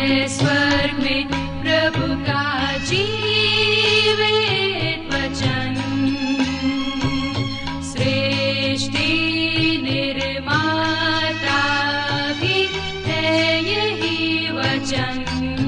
है स्वर्ग में प्रभु का जीवित वचन। सृष्टि निर्माता भी है यही वचन।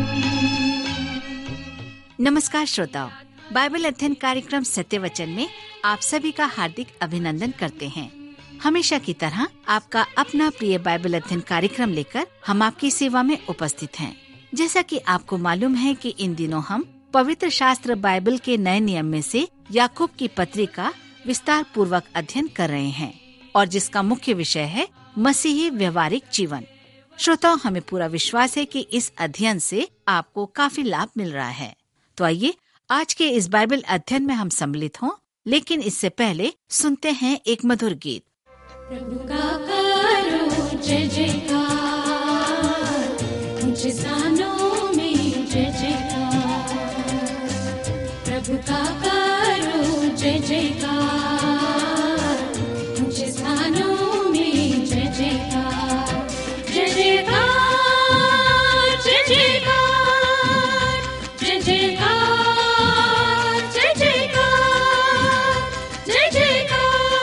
नमस्कार श्रोताओ, बाइबल अध्ययन कार्यक्रम सत्य वचन में आप सभी का हार्दिक अभिनंदन करते हैं। हमेशा की तरह आपका अपना प्रिय बाइबल अध्ययन कार्यक्रम लेकर हम आपकी सेवा में उपस्थित हैं। जैसा कि आपको मालूम है कि इन दिनों हम पवित्र शास्त्र बाइबल के नए नियम में से याकूब की पत्री का विस्तार पूर्वक अध्ययन कर रहे हैं और जिसका मुख्य विषय है मसीही व्यवहारिक जीवन। श्रोताओ, हमें पूरा विश्वास है कि इस अध्ययन से आपको काफी लाभ मिल रहा है। तो आइए आज के इस बाइबल अध्ययन में हम सम्मिलित हों, लेकिन इससे पहले सुनते हैं एक मधुर गीत। प्रभु का करो जय जयकार, ऊंचे स्थानों में जय जयकार। प्रभु का करो जय जयकार, ऊंचे स्थानों में जय जयकार। जय जयकार, जय जयकार, जय जयकार, जय जयकार, जय जयकार।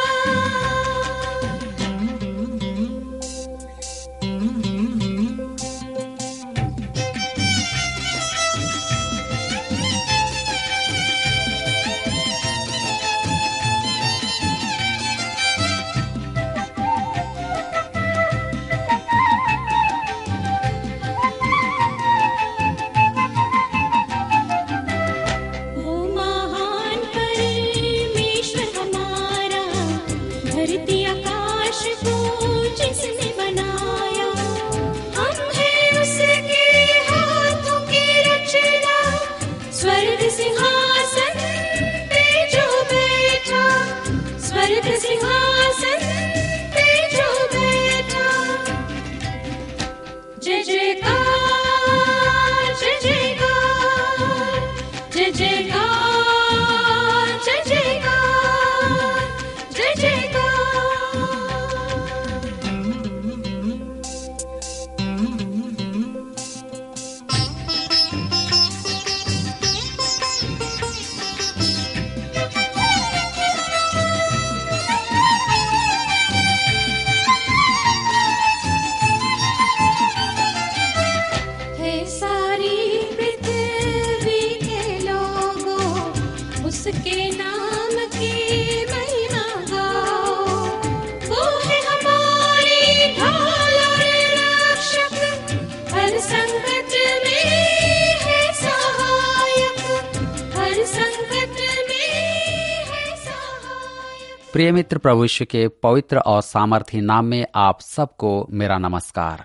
प्रिय मित्र, प्रभु यीशु के पवित्र और सामर्थी नाम में आप सबको मेरा नमस्कार।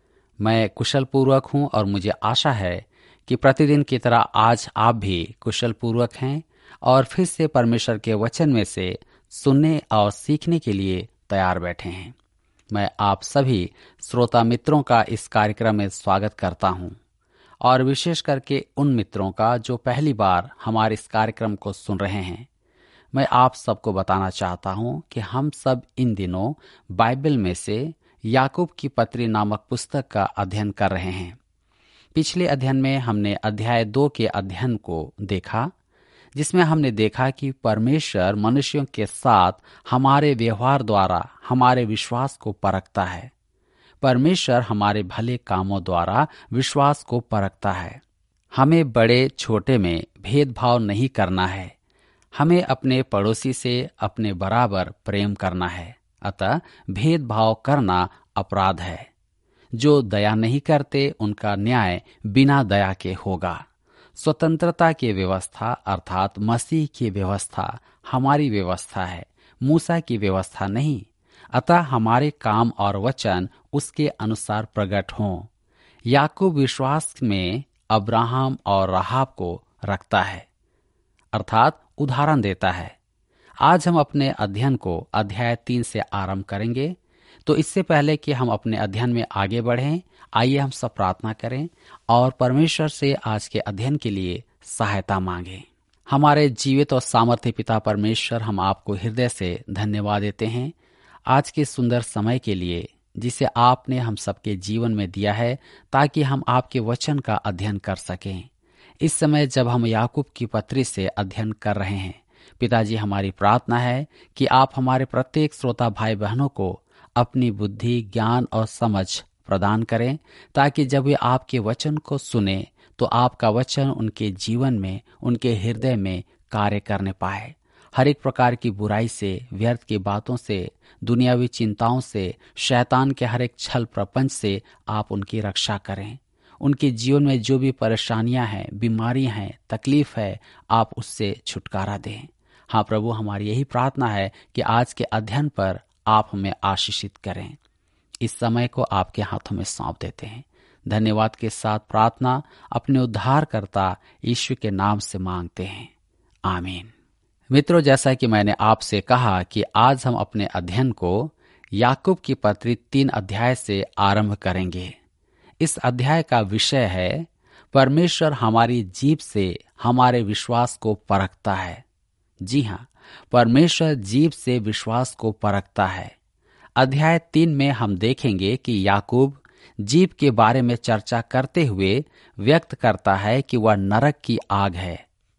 मैं कुशल पूर्वक हूँ और मुझे आशा है कि प्रतिदिन की तरह आज आप भी कुशल पूर्वक हैं और फिर से परमेश्वर के वचन में से सुनने और सीखने के लिए तैयार बैठे हैं। मैं आप सभी श्रोता मित्रों का इस कार्यक्रम में स्वागत करता हूँ और विशेष करके उन मित्रों का जो पहली बार हमारे इस कार्यक्रम को सुन रहे हैं। मैं आप सबको बताना चाहता हूं कि हम सब इन दिनों बाइबल में से याकूब की पत्री नामक पुस्तक का अध्ययन कर रहे हैं। पिछले अध्ययन में हमने अध्याय 2 के अध्ययन को देखा, जिसमें हमने देखा कि परमेश्वर मनुष्यों के साथ हमारे व्यवहार द्वारा हमारे विश्वास को परखता है। परमेश्वर हमारे भले कामों द्वारा विश्वास को परखता है। हमें बड़े छोटे में भेदभाव नहीं करना है। हमें अपने पड़ोसी से अपने बराबर प्रेम करना है, अतः भेदभाव करना अपराध है। जो दया नहीं करते उनका न्याय बिना दया के होगा। स्वतंत्रता की व्यवस्था अर्थात मसीह की व्यवस्था हमारी व्यवस्था है, मूसा की व्यवस्था नहीं। अतः हमारे काम और वचन उसके अनुसार प्रकट हों। याकूब विश्वास में अब्राहम और राहाब को रखता है, अर्थात उदाहरण देता है। आज हम अपने अध्ययन को अध्याय 3 से आरंभ करेंगे। तो इससे पहले कि हम अपने अध्ययन में आगे बढ़ें, आइए हम सब प्रार्थना करें और परमेश्वर से आज के अध्ययन के लिए सहायता मांगें। हमारे जीवित और सामर्थ्य पिता परमेश्वर, हम आपको हृदय से धन्यवाद देते हैं आज के सुंदर समय के लिए, जिसे आपने हम सबके जीवन में दिया है, ताकि हम आपके वचन का अध्ययन कर सकें। इस समय जब हम याकूब की पत्री से अध्ययन कर रहे हैं, पिताजी, हमारी प्रार्थना है कि आप हमारे प्रत्येक श्रोता भाई बहनों को अपनी बुद्धि, ज्ञान और समझ प्रदान करें, ताकि जब वे आपके वचन को सुने तो आपका वचन उनके जीवन में, उनके हृदय में कार्य करने पाए। हर एक प्रकार की बुराई से, व्यर्थ की बातों से, दुनियावी चिंताओं से, शैतान के हर एक छल प्रपंच से आप उनकी रक्षा करें। उनके जीवन में जो भी परेशानियां हैं, बीमारियां हैं, तकलीफ है, आप उससे छुटकारा दें। हाँ प्रभु, हमारी यही प्रार्थना है कि आज के अध्ययन पर आप हमें आशीषित करें। इस समय को आपके हाथों में सौंप देते हैं। धन्यवाद के साथ प्रार्थना अपने उद्धारकर्ता यीशु के नाम से मांगते हैं, आमीन। मित्रों, जैसा कि मैंने आपसे कहा कि आज हम अपने अध्ययन को याकूब की पत्री 3 अध्याय से आरंभ करेंगे। इस अध्याय का विषय है, परमेश्वर हमारी जीभ से हमारे विश्वास को परखता है। जी हाँ, परमेश्वर जीभ से विश्वास को परखता है। अध्याय 3 में हम देखेंगे कि याकूब जीभ के बारे में चर्चा करते हुए व्यक्त करता है कि वह नरक की आग है।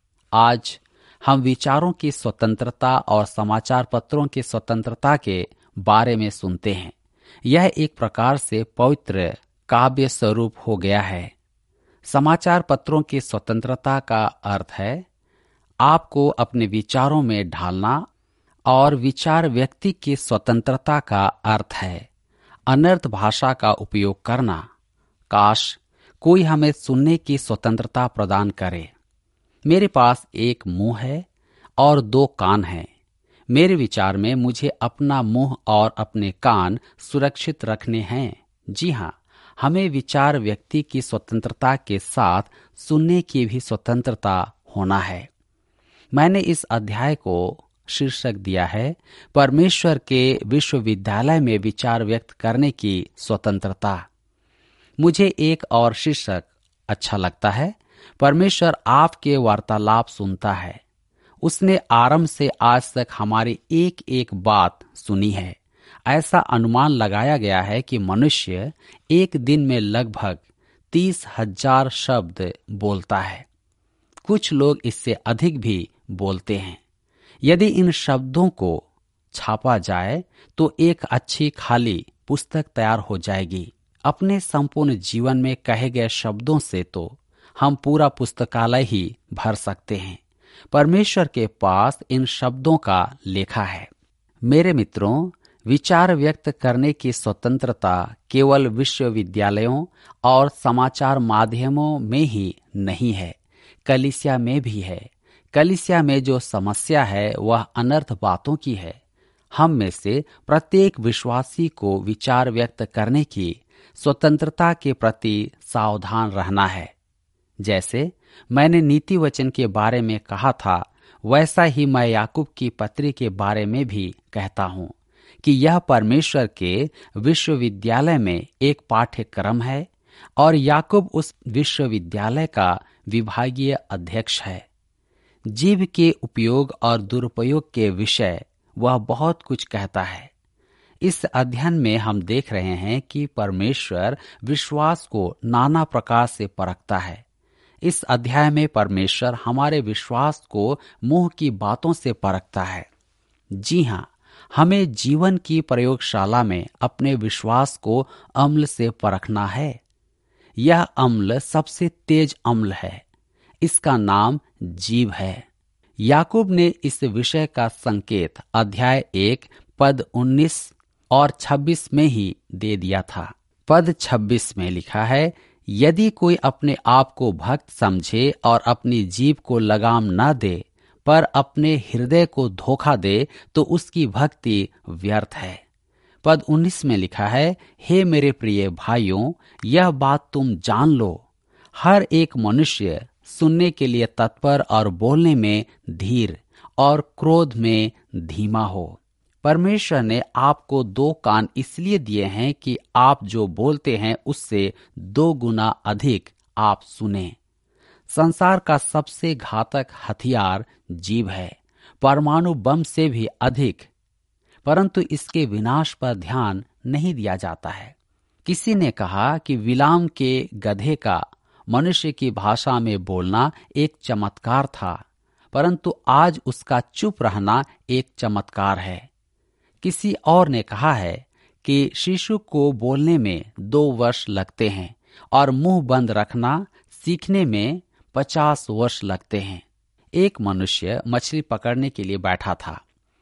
आज हम विचारों की स्वतंत्रता और समाचार पत्रों की स्वतंत्रता के बारे में सुनते हैं। यह एक प्रकार से पवित्र काव्य स्वरूप हो गया है। समाचार पत्रों की स्वतंत्रता का अर्थ है आपको अपने विचारों में ढालना, और विचार व्यक्ति की स्वतंत्रता का अर्थ है अनर्थ भाषा का उपयोग करना। काश कोई हमें सुनने की स्वतंत्रता प्रदान करे। मेरे पास एक मुंह है और 2 कान हैं। मेरे विचार में मुझे अपना मुंह और अपने कान सुरक्षित रखने हैं। जी हाँ, हमें विचार व्यक्ति की स्वतंत्रता के साथ सुनने की भी स्वतंत्रता होना है। मैंने इस अध्याय को शीर्षक दिया है, परमेश्वर के विश्वविद्यालय में विचार व्यक्त करने की स्वतंत्रता। मुझे एक और शीर्षक अच्छा लगता है, परमेश्वर आपके वार्तालाप सुनता है। उसने आरंभ से आज तक हमारी एक एक बात सुनी है। ऐसा अनुमान लगाया गया है कि मनुष्य एक दिन में लगभग 30,000 शब्द बोलता है। कुछ लोग इससे अधिक भी बोलते हैं। यदि इन शब्दों को छापा जाए तो एक अच्छी खाली पुस्तक तैयार हो जाएगी। अपने संपूर्ण जीवन में कहे गए शब्दों से तो हम पूरा पुस्तकालय ही भर सकते हैं। परमेश्वर के पास इन शब्दों का लेखा है। मेरे मित्रों, विचार व्यक्त करने की स्वतंत्रता केवल विश्वविद्यालयों और समाचार माध्यमों में ही नहीं है, कलीसिया में भी है। कलीसिया में जो समस्या है वह अनर्थ बातों की है। हम में से प्रत्येक विश्वासी को विचार व्यक्त करने की स्वतंत्रता के प्रति सावधान रहना है। जैसे मैंने नीति वचन के बारे में कहा था, वैसा ही मैं याकूब की पत्री के बारे में भी कहता हूँ कि यह परमेश्वर के विश्वविद्यालय में एक पाठ्यक्रम है और याकूब उस विश्वविद्यालय का विभागीय अध्यक्ष है। जीभ के उपयोग और दुरुपयोग के विषय वह बहुत कुछ कहता है। इस अध्ययन में हम देख रहे हैं कि परमेश्वर विश्वास को नाना प्रकार से परखता है। इस अध्याय में परमेश्वर हमारे विश्वास को मुंह की बातों से परखता है। जी हाँ, हमें जीवन की प्रयोगशाला में अपने विश्वास को अम्ल से परखना है। यह अम्ल सबसे तेज अम्ल है। इसका नाम जीभ है। याकूब ने इस विषय का संकेत अध्याय 1 पद 19 और 26 में ही दे दिया था। पद 26 में लिखा है, यदि कोई अपने आप को भक्त समझे और अपनी जीभ को लगाम न दे पर अपने हृदय को धोखा दे तो उसकी भक्ति व्यर्थ है। पद 19 में लिखा है, हे मेरे प्रिय भाइयों, यह बात तुम जान लो, हर एक मनुष्य सुनने के लिए तत्पर और बोलने में धीर और क्रोध में धीमा हो। परमेश्वर ने आपको 2 कान इसलिए दिए हैं कि आप जो बोलते हैं उससे 2 गुना अधिक आप सुने। संसार का सबसे घातक हथियार जीभ है, परमाणु बम से भी अधिक परंतु इसके विनाश पर ध्यान नहीं दिया जाता है। किसी ने कहा कि बिलाम के गधे का मनुष्य की भाषा में बोलना एक चमत्कार था, परंतु आज उसका चुप रहना एक चमत्कार है। किसी और ने कहा है कि शिशु को बोलने में 2 वर्ष लगते हैं और मुंह बंद रखना सीखने में 50 वर्ष लगते हैं। एक मनुष्य मछली पकड़ने के लिए बैठा था।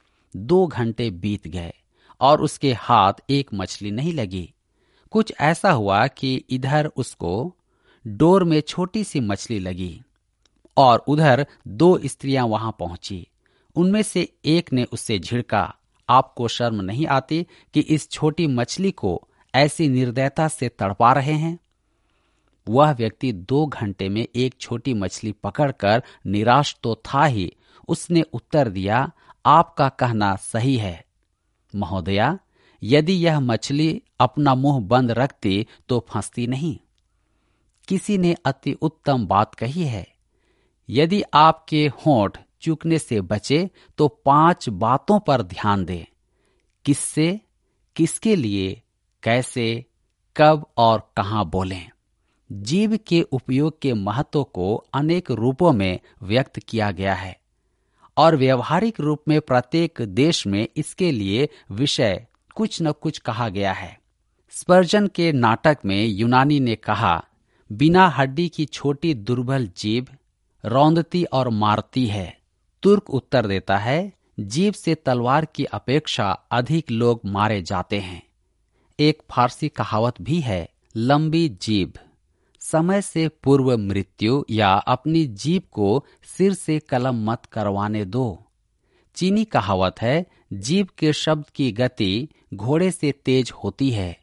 2 घंटे बीत गए और उसके हाथ एक मछली नहीं लगी। कुछ ऐसा हुआ कि इधर उसको डोर में छोटी सी मछली लगी और उधर 2 स्त्रियां वहां पहुंची। उनमें से एक ने उससे झिड़का, आपको शर्म नहीं आती कि इस छोटी मछली को ऐसी निर्दयता से तड़पा रहे हैं? वह व्यक्ति 2 घंटे में एक छोटी मछली पकड़कर निराश तो था ही, उसने उत्तर दिया, आपका कहना सही है महोदया, यदि यह मछली अपना मुंह बंद रखती तो फंसती नहीं। किसी ने अति उत्तम बात कही है, यदि आपके होंठ चूकने से बचे तो 5 बातों पर ध्यान दें। किससे, किसके लिए, कैसे, कब और कहां बोलें। जीभ के उपयोग के महत्व को अनेक रूपों में व्यक्त किया गया है और व्यवहारिक रूप में प्रत्येक देश में इसके लिए विषय कुछ न कुछ कहा गया है। स्पर्जन के नाटक में यूनानी ने कहा, बिना हड्डी की छोटी दुर्बल जीभ रौंदती और मारती है। तुर्क उत्तर देता है, जीभ से तलवार की अपेक्षा अधिक लोग मारे जाते हैं। एक फारसी कहावत भी है, लंबी जीभ समय से पूर्व मृत्यु, या अपनी जीभ को सिर से कलम मत करवाने दो। चीनी कहावत है, जीभ के शब्द की गति घोड़े से तेज होती है।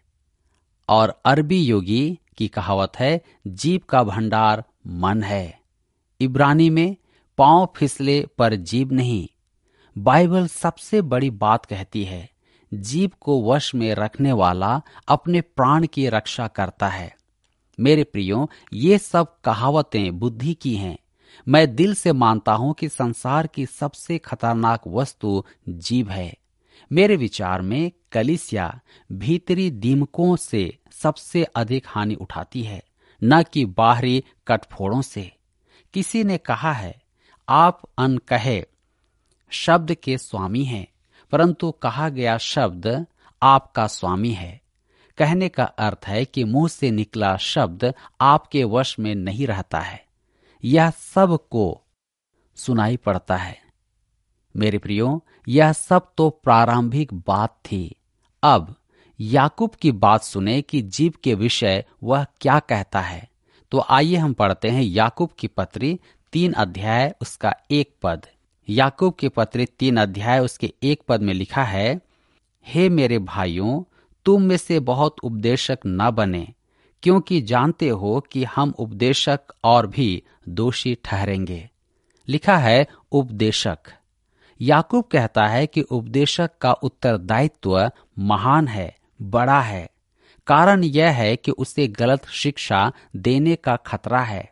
और अरबी योगी की कहावत है, जीभ का भंडार मन है। इब्रानी में पांव फिसले पर जीभ नहीं। बाइबल सबसे बड़ी बात कहती है, जीभ को वश में रखने वाला अपने प्राण की रक्षा करता है। मेरे प्रियो, ये सब कहावतें बुद्धि की हैं। मैं दिल से मानता हूं कि संसार की सबसे खतरनाक वस्तु जीभ है। मेरे विचार में कलीसिया भीतरी दीमकों से सबसे अधिक हानि उठाती है, न कि बाहरी कटफोड़ों से। किसी ने कहा है, आप अनकहे शब्द के स्वामी हैं, परंतु कहा गया शब्द आपका स्वामी है। कहने का अर्थ है कि मुंह से निकला शब्द आपके वश में नहीं रहता है। यह सब को सुनाई पड़ता है। मेरे प्रियो, यह सब तो प्रारंभिक बात थी। अब याकूब की बात सुने कि जीभ के विषय वह क्या कहता है। तो आइए हम पढ़ते हैं याकूब की पत्री 3 अध्याय उसका 1 पद। याकूब की पत्री 3 अध्याय उसके 1 पद में लिखा है, हे मेरे भाइयों, तुम में से बहुत उपदेशक न बने, क्योंकि जानते हो कि हम उपदेशक और भी दोषी ठहरेंगे। लिखा है उपदेशक। याकूब कहता है कि उपदेशक का उत्तरदायित्व महान है, बड़ा है। कारण यह है कि उसे गलत शिक्षा देने का खतरा है।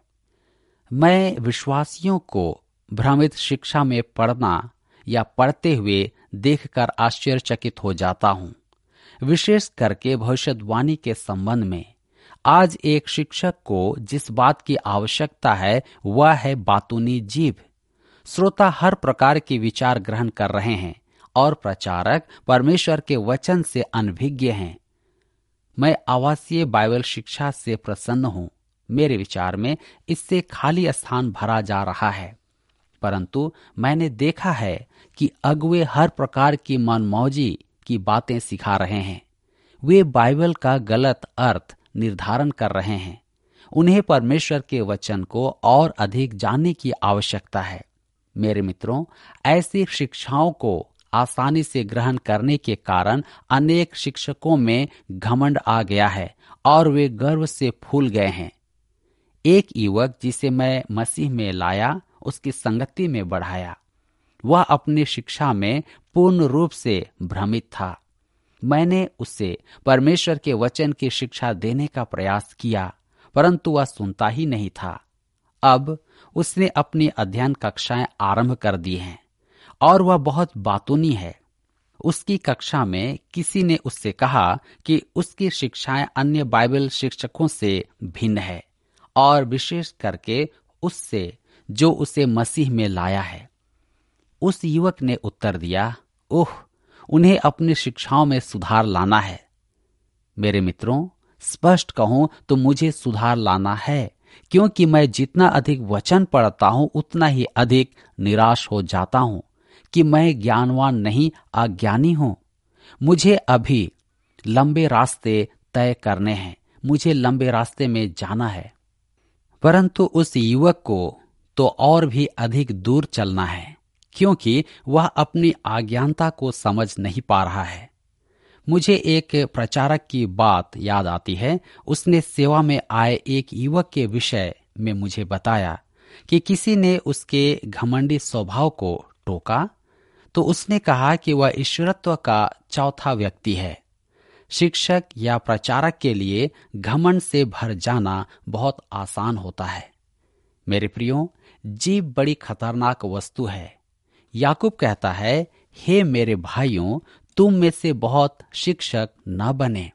मैं विश्वासियों को भ्रमित शिक्षा में पढ़ना या पढ़ते हुए देखकर आश्चर्यचकित हो जाता हूं, विशेष करके भविष्यवाणी के संबंध में। आज एक शिक्षक को जिस बात की आवश्यकता है वह है बातूनी जीभ। श्रोता हर प्रकार के विचार ग्रहण कर रहे हैं और प्रचारक परमेश्वर के वचन से अनभिज्ञ हैं। मैं आवासीय बाइबल शिक्षा से प्रसन्न हूं। मेरे विचार में इससे खाली स्थान भरा जा रहा है, परंतु मैंने देखा है कि अगुवे हर प्रकार की मनमौजी की बातें सिखा रहे हैं। वे बाइबल का गलत अर्थ निर्धारण कर रहे हैं। उन्हें परमेश्वर के वचन को और अधिक जानने की आवश्यकता है। मेरे मित्रों, ऐसी शिक्षाओं को आसानी से ग्रहण करने के कारण अनेक शिक्षकों में घमंड आ गया है और वे गर्व से फूल गए हैं। एक युवक जिसे मैं मसीह में लाया, उसकी संगति में बढ़ाया, वह अपनी शिक्षा में पूर्ण रूप से भ्रमित था। मैंने उसे परमेश्वर के वचन की शिक्षा देने का प्रयास किया, परंतु वह सुनता ही नहीं था। अब उसने अपनी अध्ययन कक्षाएं आरंभ कर दी हैं और वह बहुत बातूनी है। उसकी कक्षा में किसी ने उससे कहा कि उसकी शिक्षाएं अन्य बाइबल शिक्षकों से भिन्न है और विशेष करके उससे जो उसे मसीह में लाया है। उस युवक ने उत्तर दिया, ओह, उन्हें अपनी शिक्षाओं में सुधार लाना है। मेरे मित्रों, स्पष्ट कहूं तो मुझे सुधार लाना है, क्योंकि मैं जितना अधिक वचन पढ़ता हूं उतना ही अधिक निराश हो जाता हूं कि मैं ज्ञानवान नहीं, अज्ञानी हूं। मुझे अभी लंबे रास्ते तय करने हैं, मुझे लंबे रास्ते में जाना है। परंतु उस युवक को तो और भी अधिक दूर चलना है, क्योंकि वह अपनी अज्ञानता को समझ नहीं पा रहा है। मुझे एक प्रचारक की बात याद आती है। उसने सेवा में आए एक युवक के विषय में मुझे बताया कि किसी ने उसके घमंडी स्वभाव को टोका तो उसने कहा कि वह ईश्वरत्व का चौथा व्यक्ति है। शिक्षक या प्रचारक के लिए घमंड से भर जाना बहुत आसान होता है। मेरे प्रियो, जीभ बड़ी खतरनाक वस्तु है। याकूब कहता है, हे मेरे भाइयों, तुम में से बहुत शिक्षक न बने।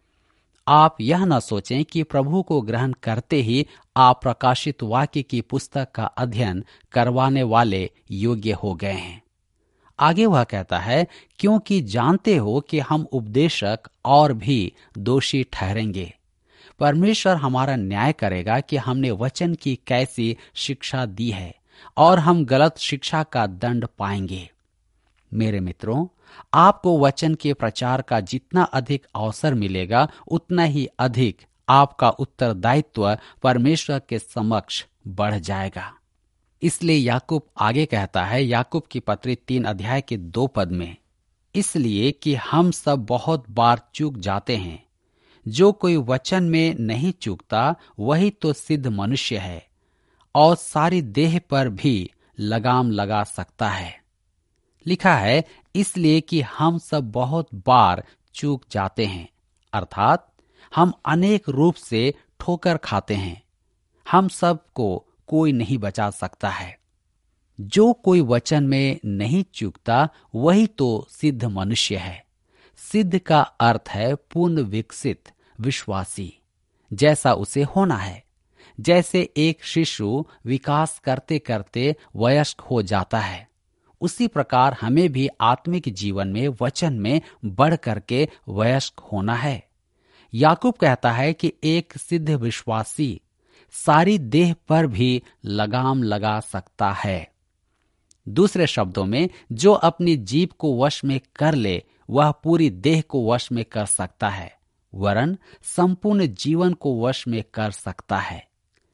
आप यह न सोचें कि प्रभु को ग्रहण करते ही आप प्रकाशित वाक्य की पुस्तक का अध्ययन करवाने वाले योग्य हो गए हैं। आगे वह कहता है, क्योंकि जानते हो कि हम उपदेशक और भी दोषी ठहरेंगे। परमेश्वर हमारा न्याय करेगा कि हमने वचन की कैसी शिक्षा दी है और हम गलत शिक्षा का दंड पाएंगे। मेरे मित्रों, आपको वचन के प्रचार का जितना अधिक अवसर मिलेगा उतना ही अधिक आपका उत्तरदायित्व परमेश्वर के समक्ष बढ़ जाएगा। इसलिए याकूब आगे कहता है, याकूब की पत्री 3 अध्याय के 2 पद में, इसलिए कि हम सब बहुत बार चूक जाते हैं। जो कोई वचन में नहीं चूकता वही तो सिद्ध मनुष्य है और सारी देह पर भी लगाम लगा सकता है। लिखा है, इसलिए कि हम सब बहुत बार चूक जाते हैं, अर्थात हम अनेक रूप से ठोकर खाते हैं। हम सब को कोई नहीं बचा सकता है। जो कोई वचन में नहीं चूकता वही तो सिद्ध मनुष्य है। सिद्ध का अर्थ है पूर्ण विकसित विश्वासी, जैसा उसे होना है। जैसे एक शिशु विकास करते करते वयस्क हो जाता है, उसी प्रकार हमें भी आत्मिक जीवन में वचन में बढ़ करके वयस्क होना है। याकूब कहता है कि एक सिद्ध विश्वासी सारी देह पर भी लगाम लगा सकता है। दूसरे शब्दों में, जो अपनी जीभ को वश में कर ले वह पूरी देह को वश में कर सकता है, वरन संपूर्ण जीवन को वश में कर सकता है।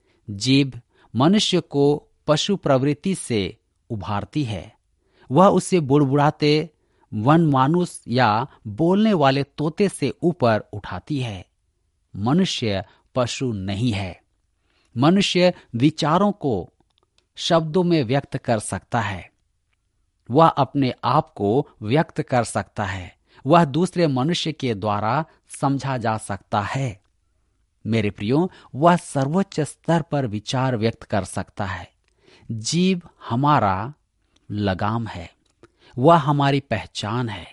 जीभ मनुष्य को पशु प्रवृत्ति से उभारती है। वह उसे बुड़बुड़ाते वनमानुष या बोलने वाले तोते से ऊपर उठाती है। मनुष्य पशु नहीं है। मनुष्य विचारों को शब्दों में व्यक्त कर सकता है। वह अपने आप को व्यक्त कर सकता है। वह दूसरे मनुष्य के द्वारा समझा जा सकता है। मेरे प्रियो, वह सर्वोच्च स्तर पर विचार व्यक्त कर सकता है। जीभ हमारा लगाम है, वह हमारी पहचान है,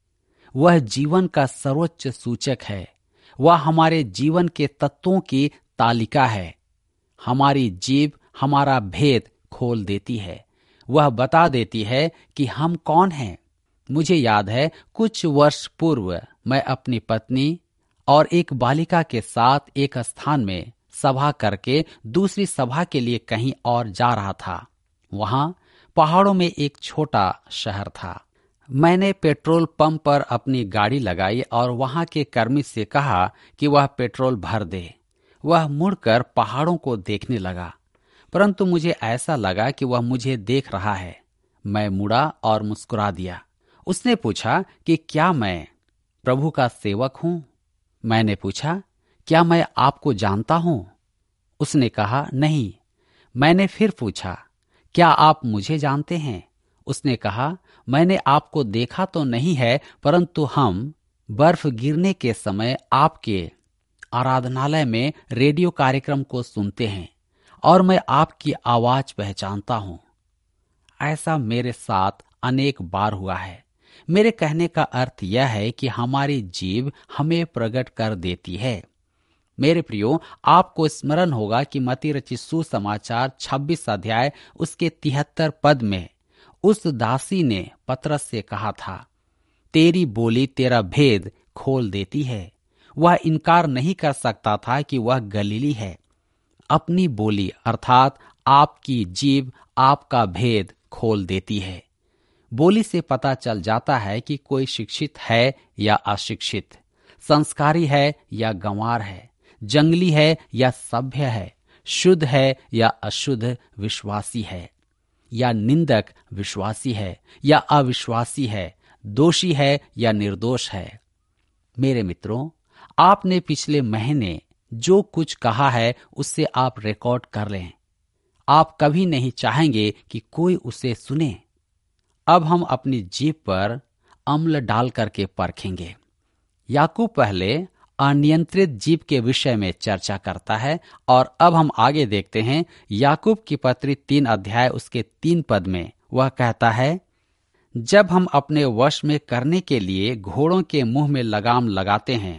वह जीवन का सर्वोच्च सूचक है, वह हमारे जीवन के तत्वों की तालिका है। हमारी जीभ हमारा भेद खोल देती है, वह बता देती है कि हम कौन हैं। मुझे याद है, कुछ वर्ष पूर्व मैं अपनी पत्नी और एक बालिका के साथ एक स्थान में सभा करके दूसरी सभा के लिए कहीं और जा रहा था। वहां पहाड़ों में एक छोटा शहर था। मैंने पेट्रोल पंप पर अपनी गाड़ी लगाई और वहां के कर्मी से कहा कि वह पेट्रोल भर दे। वह मुड़कर पहाड़ों को देखने लगा, परंतु मुझे ऐसा लगा कि वह मुझे देख रहा है। मैं मुड़ा और मुस्कुरा दिया। उसने पूछा कि क्या मैं प्रभु का सेवक हूं? मैंने पूछा, क्या मैं आपको जानता हूं? उसने कहा, नहीं। मैंने फिर पूछा, क्या आप मुझे जानते हैं? उसने कहा, मैंने आपको देखा तो नहीं है, परंतु हम बर्फ गिरने के समय आपके आराधनालय में रेडियो कार्यक्रम को सुनते हैं और मैं आपकी आवाज पहचानता हूं। ऐसा मेरे साथ अनेक बार हुआ है। मेरे कहने का अर्थ यह है कि हमारी जीभ हमें प्रकट कर देती है। मेरे प्रियो, आपको स्मरण होगा कि मत्ती रचित सुसमाचार 26 अध्याय उसके 73 पद में उस दासी ने पतरस से कहा था, तेरी बोली तेरा भेद खोल देती है। वह इनकार नहीं कर सकता था कि वह गलीली है। अपनी बोली अर्थात आपकी जीभ आपका भेद खोल देती है। बोली से पता चल जाता है कि कोई शिक्षित है या अशिक्षित, संस्कारी है या गंवार है, जंगली है या सभ्य है, शुद्ध है या अशुद्ध विश्वासी है, या निंदक विश्वासी है या अविश्वासी है, दोषी है या निर्दोष है। मेरे मित्रों, आपने पिछले महीने जो कुछ कहा है उससे आप रिकॉर्ड कर लें। आप कभी नहीं चाहेंगे कि कोई उसे सुने। अब हम अपनी जीभ पर अम्ल डाल करके परखेंगे। याकूब पहले अनियंत्रित जीभ के विषय में चर्चा करता है और अब हम आगे देखते हैं। याकूब की पत्री 3 अध्याय उसके 3 पद में वह कहता है, जब हम अपने वश में करने के लिए घोड़ों के मुंह में लगाम लगाते हैं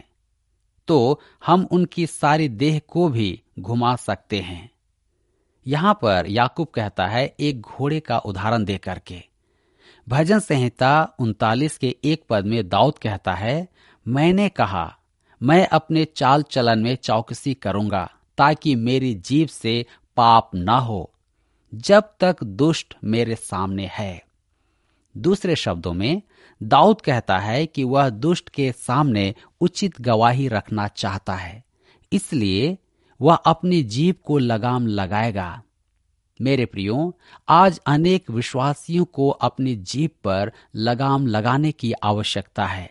तो हम उनकी सारी देह को भी घुमा सकते हैं। यहां पर याकूब कहता है एक घोड़े का उदाहरण दे करके। भजन संहिता 39 के 1 पद में दाऊद कहता है, मैंने कहा मैं अपने चाल चलन में चौकसी करूंगा ताकि मेरी जीभ से पाप न हो जब तक दुष्ट मेरे सामने है। दूसरे शब्दों में दाऊद कहता है कि वह दुष्ट के सामने उचित गवाही रखना चाहता है, इसलिए वह अपनी जीभ को लगाम लगाएगा। मेरे प्रियो, आज अनेक विश्वासियों को अपनी जीभ पर लगाम लगाने की आवश्यकता है।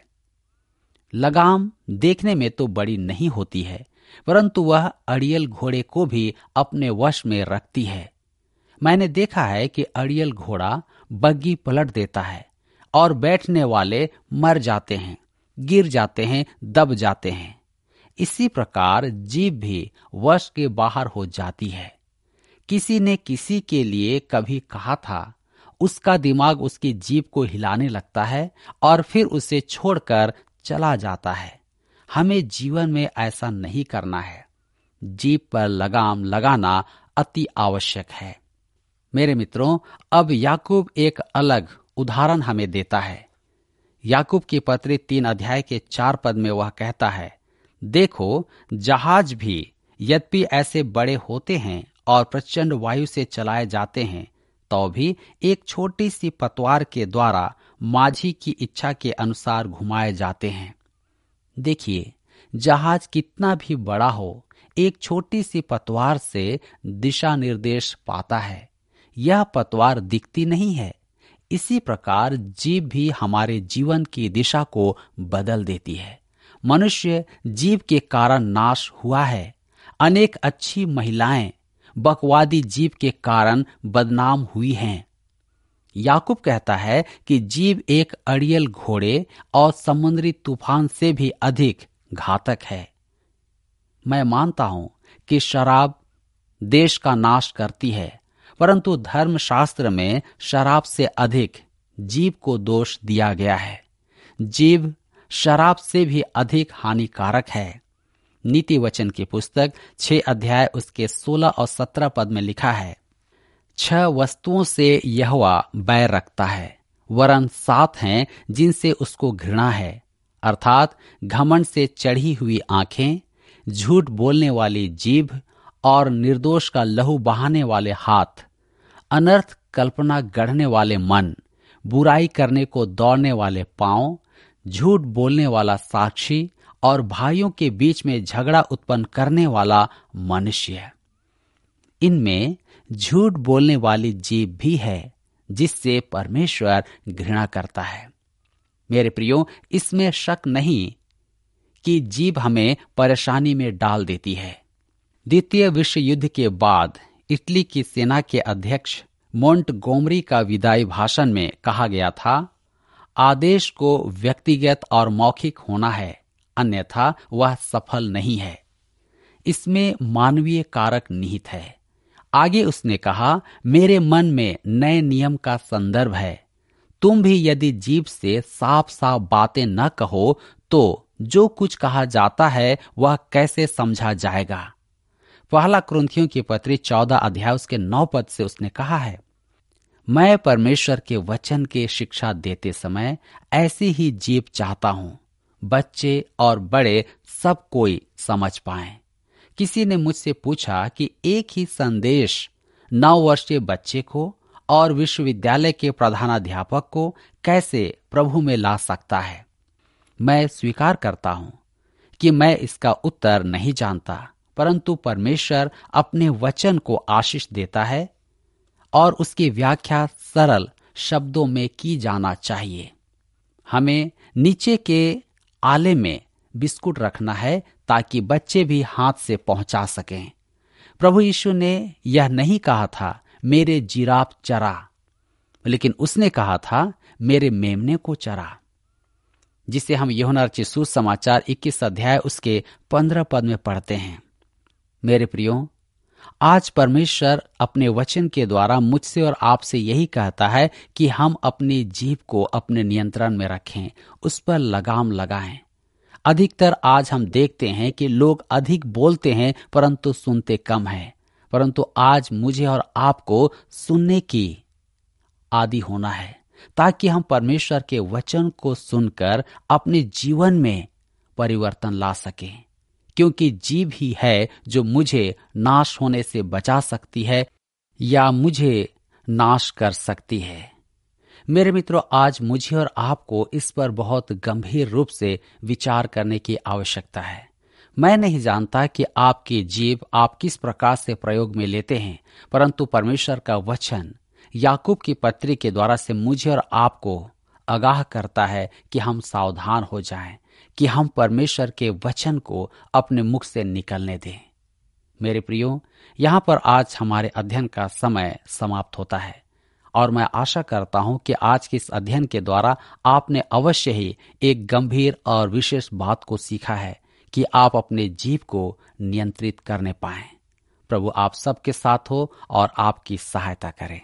लगाम देखने में तो बड़ी नहीं होती है, परंतु वह अड़ियल घोड़े को भी अपने वश में रखती है। मैंने देखा है कि अड़ियल घोड़ा बग्गी पलट देता है और बैठने वाले मर जाते हैं, गिर जाते हैं, दब जाते हैं। इसी प्रकार जीभ भी वश के बाहर हो जाती है। किसी ने किसी के लिए कभी कहा था, उसका दिमाग उसकी जीभ को हिलाने लगता है और फिर उसे छोड़कर चला जाता है। हमें जीवन में ऐसा नहीं करना है। जीभ पर लगाम लगाना अति आवश्यक है। मेरे मित्रों, अब याकूब एक अलग उदाहरण हमें देता है। याकूब की पत्री 3 अध्याय के 4 पद में वह कहता है, देखो जहाज भी यद्यपि ऐसे बड़े होते हैं और प्रचंड वायु से चलाए जाते हैं तो भी एक छोटी सी पतवार के द्वारा माझी की इच्छा के अनुसार घुमाए जाते हैं। देखिए, जहाज कितना भी बड़ा हो, एक छोटी सी पतवार से दिशा निर्देश पाता है। यह पतवार दिखती नहीं है। इसी प्रकार जीभ भी हमारे जीवन की दिशा को बदल देती है। मनुष्य जीभ के कारण नाश हुआ है। अनेक अच्छी महिलाएं बकवादी जीभ के कारण बदनाम हुई हैं। याकूब कहता है कि जीभ एक अड़ियल घोड़े और समुद्री तूफान से भी अधिक घातक है। मैं मानता हूं कि शराब देश का नाश करती है, परंतु धर्मशास्त्र में शराब से अधिक जीभ को दोष दिया गया है। जीभ शराब से भी अधिक हानिकारक है। नीति वचन की पुस्तक 6 अध्याय उसके 16 और 17 पद में लिखा है, 6 वस्तुओं से यहोवा बैर रखता है, वरन 7 हैं जिनसे उसको घृणा है, अर्थात घमंड से चढ़ी हुई आंखें, झूठ बोलने वाली जीभ और निर्दोष का लहू बहाने वाले हाथ, अनर्थ कल्पना गढ़ने वाले मन, बुराई करने को दौड़ने वाले पांव, झूठ बोलने वाला साक्षी और भाइयों के बीच में झगड़ा उत्पन्न करने वाला मनुष्य। इनमें झूठ बोलने वाली जीभ भी है जिससे परमेश्वर घृणा करता है। मेरे प्रियो, इसमें शक नहीं कि जीभ हमें परेशानी में डाल देती है। द्वितीय विश्व युद्ध के बाद इटली की सेना के अध्यक्ष मोंटगोमरी का विदाई भाषण में कहा गया था, आदेश को व्यक्तिगत और मौखिक होना है, अन्यथा वह सफल नहीं है। इसमें मानवीय कारक निहित है। आगे उसने कहा, मेरे मन में नए नियम का संदर्भ है, तुम भी यदि जीभ से साफ साफ बातें न कहो तो जो कुछ कहा जाता है वह कैसे समझा जाएगा। पहला कुरिन्थियों की पत्री 14 अध्याय उसके 9 पद से उसने कहा है, मैं परमेश्वर के वचन के शिक्षा देते समय ऐसी ही जीभ चाहता हूं, बच्चे और बड़े सब कोई समझ पाएं। किसी ने मुझसे पूछा कि एक ही संदेश 9 वर्षीय बच्चे को और विश्वविद्यालय के प्रधानाध्यापक को कैसे प्रभु में ला सकता है। मैं स्वीकार करता हूं कि मैं इसका उत्तर नहीं जानता, परंतु परमेश्वर अपने वचन को आशीष देता है और उसकी व्याख्या सरल शब्दों में की जाना चाहिए। हमें नीचे के आले में बिस्कुट रखना है ताकि बच्चे भी हाथ से पहुंचा सकें। प्रभु यीशु ने यह नहीं कहा था मेरे जिराफ चरा, लेकिन उसने कहा था मेरे मेमने को चरा, जिसे हम यूहन्ना रचित सुसमाचार 21 अध्याय उसके 15 पद में पढ़ते हैं। मेरे प्रियो, आज परमेश्वर अपने वचन के द्वारा मुझसे और आपसे यही कहता है कि हम अपनी जीभ को अपने नियंत्रण में रखें, उस पर लगाम लगाएं। अधिकतर आज हम देखते हैं कि लोग अधिक बोलते हैं परंतु सुनते कम हैं। परंतु आज मुझे और आपको सुनने की आदी होना है ताकि हम परमेश्वर के वचन को सुनकर अपने जीवन में परिवर्तन ला सकें, क्योंकि जीभ ही है जो मुझे नाश होने से बचा सकती है या मुझे नाश कर सकती है। मेरे मित्रों, आज मुझे और आपको इस पर बहुत गंभीर रूप से विचार करने की आवश्यकता है। मैं नहीं जानता कि आपकी जीभ आप किस प्रकार से प्रयोग में लेते हैं, परंतु परमेश्वर का वचन याकूब की पत्री के द्वारा से मुझे और आपको आगाह करता है कि हम सावधान हो जाएं, कि हम परमेश्वर के वचन को अपने मुख से निकलने दें। मेरे प्रियो, यहाँ पर आज हमारे अध्ययन का समय समाप्त होता है और मैं आशा करता हूँ कि आज के इस अध्ययन के द्वारा आपने अवश्य ही एक गंभीर और विशेष बात को सीखा है कि आप अपने जीभ को नियंत्रित करने पाएं। प्रभु आप सबके साथ हो और आपकी सहायता करें।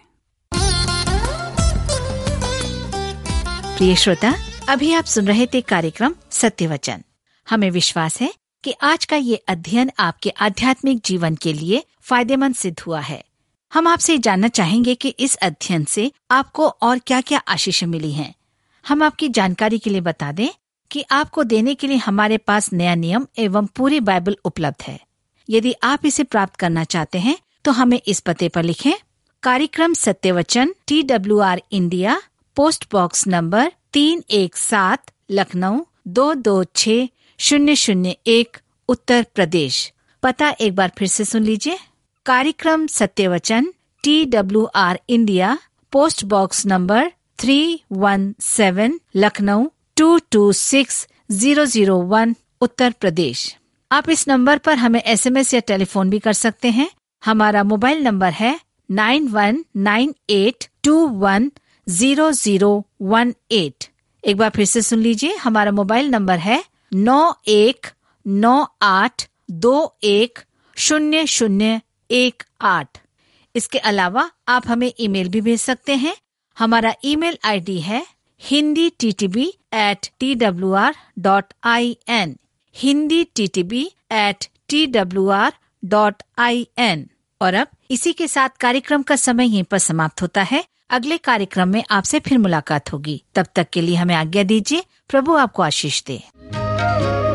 प्रिय श्रोता, अभी आप सुन रहे थे कार्यक्रम सत्य वचन। हमें विश्वास है कि आज का ये अध्ययन आपके आध्यात्मिक जीवन के लिए फायदेमंद सिद्ध हुआ है। हम आपसे जानना चाहेंगे कि इस अध्ययन से आपको और क्या क्या आशीष मिली हैं। हम आपकी जानकारी के लिए बता दें कि आपको देने के लिए हमारे पास नया नियम एवं पूरी बाइबल उपलब्ध है। यदि आप इसे प्राप्त करना चाहते हैं तो हमें इस पते पर लिखें। कार्यक्रम सत्य वचन, TWR India, post box number 317, Lucknow 226001, Uttar Pradesh. पता एक बार फिर से सुन लीजिए। कार्यक्रम सत्य वचन, TWR India, post box number 317, Lucknow 226001, Uttar Pradesh. आप इस नंबर पर हमें SMS या टेलीफोन भी कर सकते हैं। हमारा मोबाइल नंबर है 9198210018। एक बार फिर से सुन लीजिए। हमारा मोबाइल नंबर है 9198210018। इसके अलावा आप हमें ईमेल भी भेज सकते हैं। हमारा ईमेल ID है hindi@twr.in, hindi@twr.in। और अब इसी के साथ कार्यक्रम का समय यहीं पर समाप्त होता है। अगले कार्यक्रम में आपसे फिर मुलाकात होगी। तब तक के लिए हमें आज्ञा दीजिए। प्रभु आपको आशीष दे।